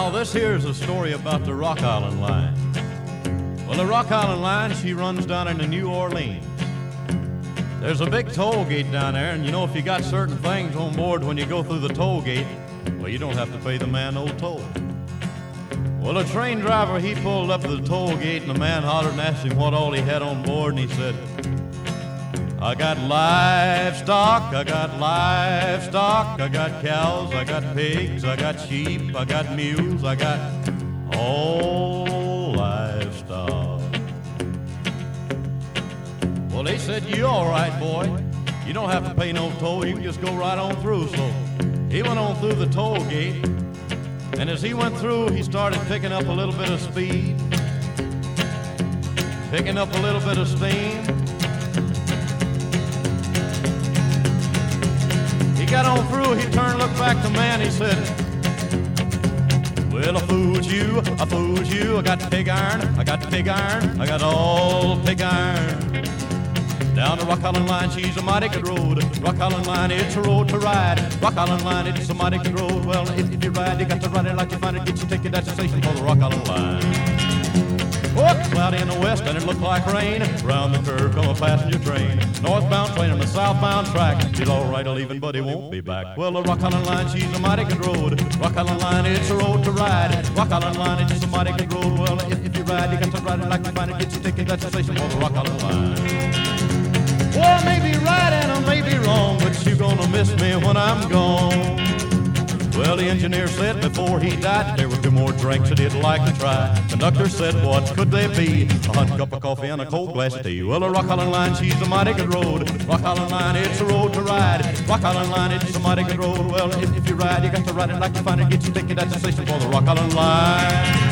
Now, this here is a story about the Rock Island Line. Well, the Rock Island Line, she runs down into New Orleans. There's a big toll gate down there, and you know, if you got certain things on board when you go through the toll gate, well, you don't have to pay the man no toll. Well, the train driver, he pulled up to the toll gate, and the man hollered and asked him what all he had on board, and he said, I got livestock, I got livestock, I got cows, I got pigs, I got sheep, I got mules, I got all livestock. Well, they said, you all right, boy. You don't have to pay no toll, you can just go right on through. So he went on through the toll gate, and as he went through, he started picking up a little bit of speed, picking up a little bit of steam. He got on through, he turned, looked back to man, he said, well, I fooled you, I got pig iron, I got pig iron, I got all pig iron. Down the Rock Island Line, she's a mighty good road. Rock Island Line, it's a road to ride. Rock Island Line, it's a mighty good road. Well, if you ride, you got to ride it like you find it. Get your ticket at the station for the Rock Island Line. Oh, it's cloudy in the west and it looked like rain. Round the curve come a passenger train. Northbound train on the southbound track. He's all right leaving, but he won't be back. Well, the Rock Island Line, she's a mighty good road. Rock Island Line, it's a road to ride. Rock Island Line, it's a mighty good road. Well, if you ride, you got to ride it like you find it. Get your ticket at the station for the Rock Island Line. Well, I may be right and I may be wrong, but you're gonna miss me when I'm gone. Well, the engineer said before he died there were 2 more drinks that he'd like to try. Conductor said, what could they be? A hot cup of coffee and a cold glass of tea. Well, the Rock Island Line, she's a mighty good road. Rock Island Line, it's a road to ride. Rock Island Line, it's a mighty good road. Well, if you ride, you got to ride it like you find it. Get your ticket at the station for the Rock Island Line.